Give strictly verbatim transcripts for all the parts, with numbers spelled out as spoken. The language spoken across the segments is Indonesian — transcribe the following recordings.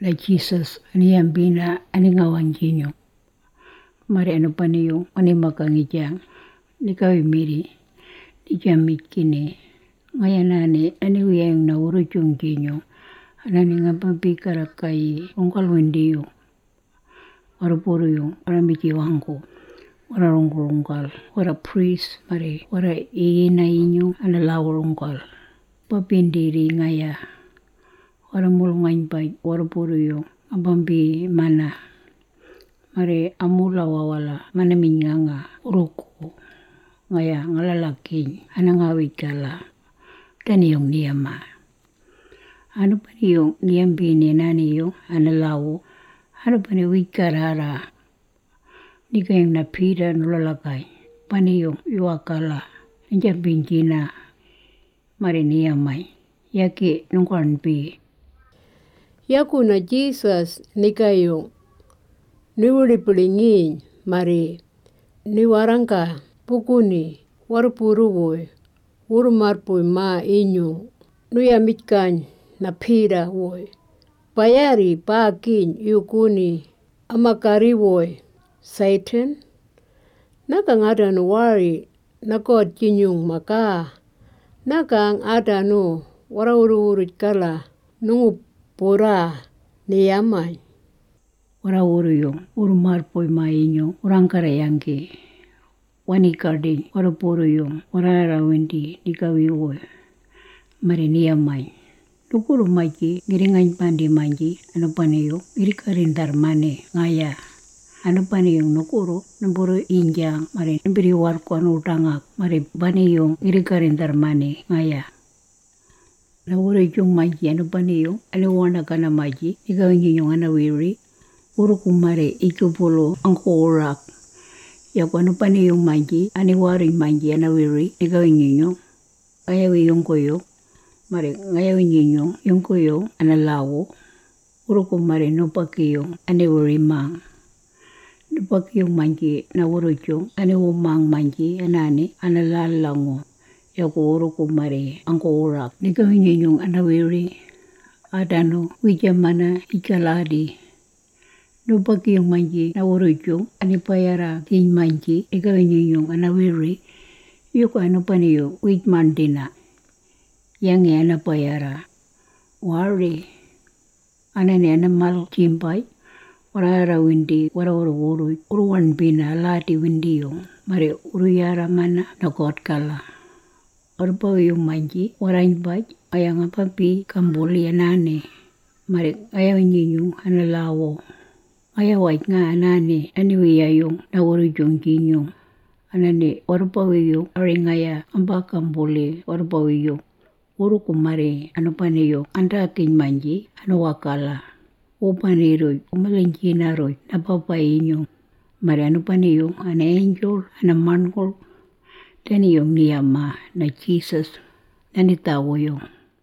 na Jesus aniyambina aningawanjinyo. Mari ano pa niyo animakangijang nikawimiri di jamit kini ngayanane aniwiyang na urujung jinyo anani nga pabikarakai ongkal wendiyo warupuro yung paramiti wangko wara rongkal wara priest mari wara iina inyo analawrongkal papindiri ngaya wara mulungain pa warupuro yung abambi mana mari amula wawala mana minyanga uruko ngaya ngalalaki anangawit kala tani yung niyama ano pa yung niyambini nani yung analawo ano pa ni wikarara ni kayong napira nulalakay pani yung iwakala nandiyan binjina mari niyamay yaki nungkuan pi yaku na Jesus ni kayong niwulipulingin mari niwarangka pukuni warupuruwoy urumarpuy ma inyo nuyamitkan napira woy bayari pakin yukuni amakariwoy Satan nakang ada no wari nakot kinyong maka nakang ada no waraururut kala nungu pura niyamay wara uru yung urumarpoy mainyo urangkara yangki wanikarding wara puro yung wara rawendi nikawiwoy mari niyamay nukuro maji ngiringan pandi manji ano pa niyo ngirikarindar mane ngaya ano pa niyong nukuro naburo injang mari nabiri warko ano utangak mari bani yung ngirikarindar mane ngaya naburo yung maji ano pa niyo aliwana ka na maji igawin yung anawiri uru kumare ikupolo ang korak yaku ano pa niyong maji aniwaring maji anawiri igawin yung ayawi yung koyo mari ngayawin yung yung koyo analawo uru kumare nupaki yung aniwiri mang nupaki yung maji na uru yung aniwumang maji anani analalango yaku uru kumare ang korak igawin yung anawiri adano wijamana ikaladi nupaki yung manji na uru yung anipayara kin manji igawin yung anawiri yuko ano pa niyo wit mandina yang anapayara wari anani anamal chimpay warara windi wara uru uru uruwan bina lati windi yung mari uruyara mana nakot kala orpa yung manji warain baj ayang apapi kambuli anane mari ayawin yung analawo ayawait nga anani aniwiya yung nawuru yung ginyong anani warpawi yung aringaya ambakang buli warpawi yung uru kumari ano pa niyo andaking manji ano wakala upaniroy umalinjinaroy napapayin yung mari ano pa niyo an angel an manhol tani yung niyama na Jesus nanitawo yung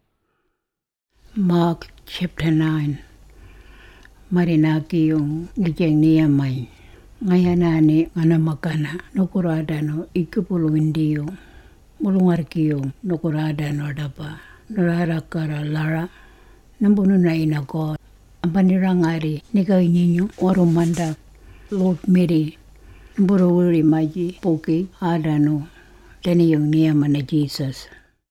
Mark chapter nine marinaki yung gijeng niyamay ngayanani nganamakana nukurada no ikupulu hindi yung mulungarki yung nukurada no dapa nurarakara lara nambuno na inako ang panirangari nikawin ninyo warumanda Lord Mary mburo uri maji poki ada no tani yung niyama na Jesus